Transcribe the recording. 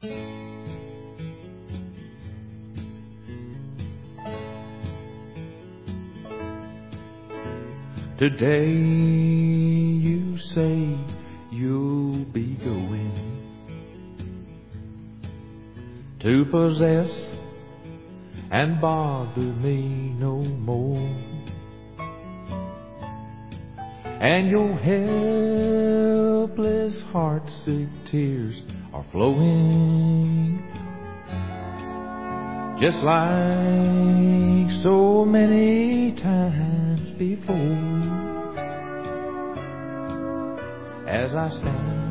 Today you say you'll be going to possess and bother me no more, and your helpless heart-sick tears are flowing just like so many times before. As I stand